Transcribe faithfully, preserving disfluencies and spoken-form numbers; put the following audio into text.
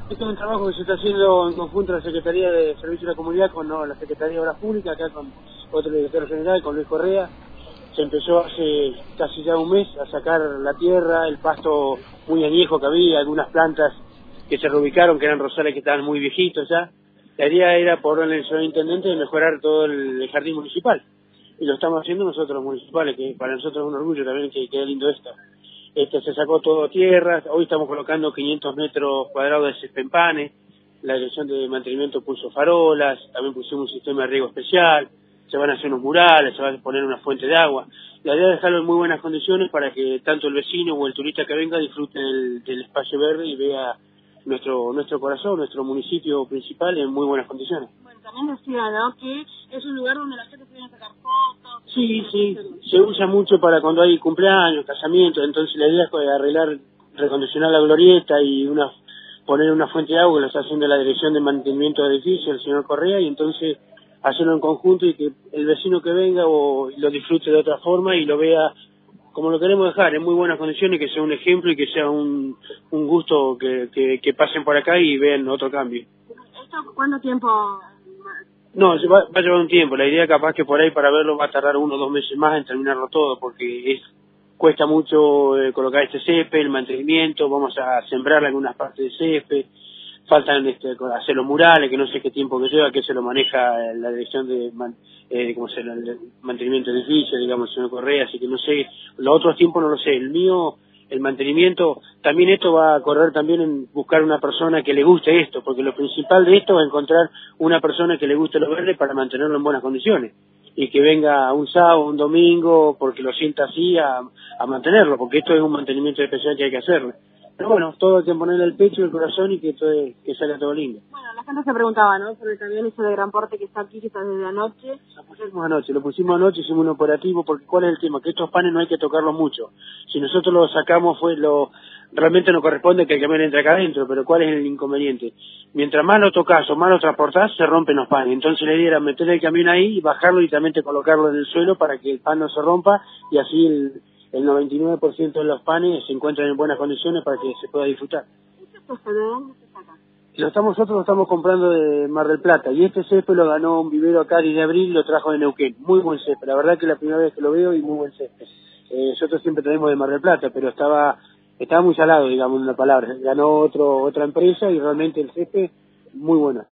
Este es un trabajo que se está haciendo en conjunto a la Secretaría de Servicio de la Comunidad con no, la Secretaría de Obras Públicas, acá con otro director general, con Luis Correa. Se empezó hace casi ya un mes a sacar la tierra, el pasto muy añejo que había, algunas plantas que se reubicaron, que eran rosales que estaban muy viejitos ya. La idea era, por orden del señor intendente, de mejorar todo el jardín municipal. Y lo estamos haciendo nosotros los municipales, que para nosotros es un orgullo también que quede lindo esto. Este, se sacó todo tierra, hoy estamos colocando quinientos metros cuadrados de cespempanes, la dirección de mantenimiento puso farolas, también pusimos un sistema de riego especial, se van a hacer unos murales, se va a poner una fuente de agua. La idea es dejarlo en muy buenas condiciones para que tanto el vecino o el turista que venga disfrute del, del espacio verde y vea nuestro nuestro corazón, nuestro municipio principal en muy buenas condiciones. Bueno, también decía, ¿no?, que es un lugar donde la gente se viene a sacar fotos. Sí, sí, se usa mucho para cuando hay cumpleaños, casamientos, entonces la idea es arreglar, recondicionar la glorieta y una poner una fuente de agua, que lo está haciendo la Dirección de Mantenimiento de Edificios, el señor Correa, y entonces hacerlo en conjunto y que el vecino que venga o lo disfrute de otra forma y lo vea como lo queremos dejar, en muy buenas condiciones, que sea un ejemplo y que sea un, un gusto que, que, que pasen por acá y vean otro cambio. ¿Esto cuánto tiempo? No, va, va a llevar un tiempo. La idea capaz que por ahí para verlo va a tardar uno o dos meses más en terminarlo todo, porque es cuesta mucho eh, colocar este césped, el mantenimiento, vamos a sembrar algunas partes de césped, faltan este, hacer los murales, que no sé qué tiempo que lleva, que se lo maneja la dirección de man, eh, ¿cómo se llama? El mantenimiento de edificios, digamos, el señor Correa, así que no sé, los otros tiempos no lo sé. El mío, el mantenimiento, también esto va a correr también en buscar una persona que le guste esto, porque lo principal de esto es encontrar una persona que le guste lo verde para mantenerlo en buenas condiciones y que venga un sábado, un domingo, porque lo sienta así, a, a mantenerlo, porque esto es un mantenimiento especial que hay que hacerle. Pero bueno, todo hay que ponerle el pecho y el corazón y que, todo, que salga todo lindo. Bueno, la gente se preguntaba, ¿no?, sobre el camión ese de gran porte que está aquí, que está desde anoche. Lo pusimos anoche, lo pusimos anoche, hicimos un operativo, porque ¿cuál es el tema? Que estos panes no hay que tocarlos mucho. Si nosotros los sacamos, fue lo realmente no corresponde que el camión entre acá adentro, pero ¿cuál es el inconveniente? Mientras más lo tocas o más lo transportás, se rompen los panes. Entonces la idea era meter el camión ahí y bajarlo y también colocarlo en el suelo para que el pan no se rompa y así el... el noventa y nueve por ciento de los panes se encuentran en buenas condiciones para que se pueda disfrutar. ¿Este césped de dónde se saca? Lo estamos, nosotros lo estamos comprando de Mar del Plata y este césped lo ganó un vivero acá de abril, lo trajo de Neuquén. Muy buen césped, la verdad que es la primera vez que lo veo y muy buen césped. Eh, nosotros siempre tenemos de Mar del Plata, pero estaba estaba muy salado, digamos, en una palabra. Ganó otro otra empresa y realmente el césped muy bueno.